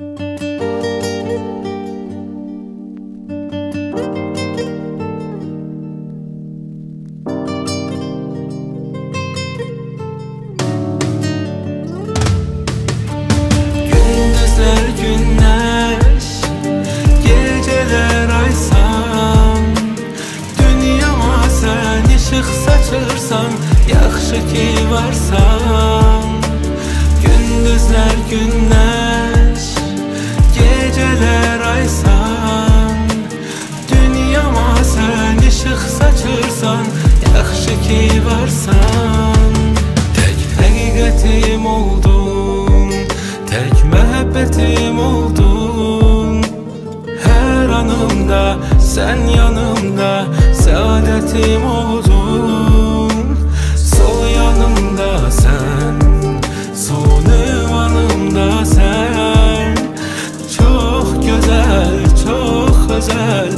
Gündüzler güneş, geceler ay san, dünyama sen ışık saçırsan, yaxşı ki varsan. Gündüzler güneş, geceler ay san, dünyama sen ışık saçırsan, yaxşı ki varsan. Tek həqiqətim oldun, tek məhəbbətim oldun. Hər anımda sen yanımda, saadətim oldun. Sol yanımda sen, son ünvanımda sen. Çok güzel, çok özel,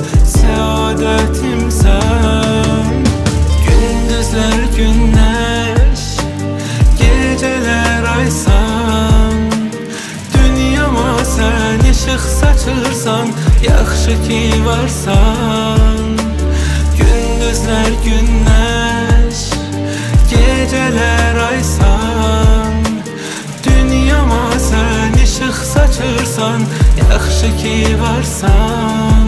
saadətimsən. Gündüzler güneş, geceler ay san, dünyama sen ışık saçırsan, yaxşı ki varsan. Gündüzler güneş, geceler ay san, dünyama sen ışık saçırsan, yaxşı ki varsan.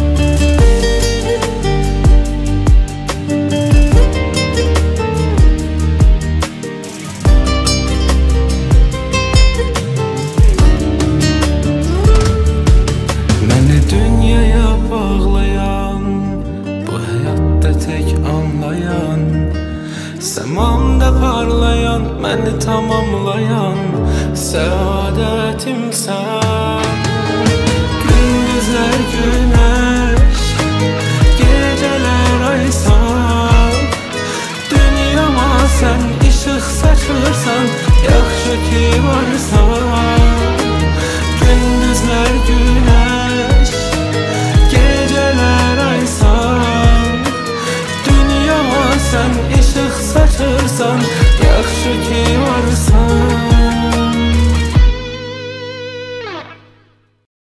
Məni dünyaya bağlayan, bu həyatda tek anlayan, səmamda parlayan, məni tamamlayan, sən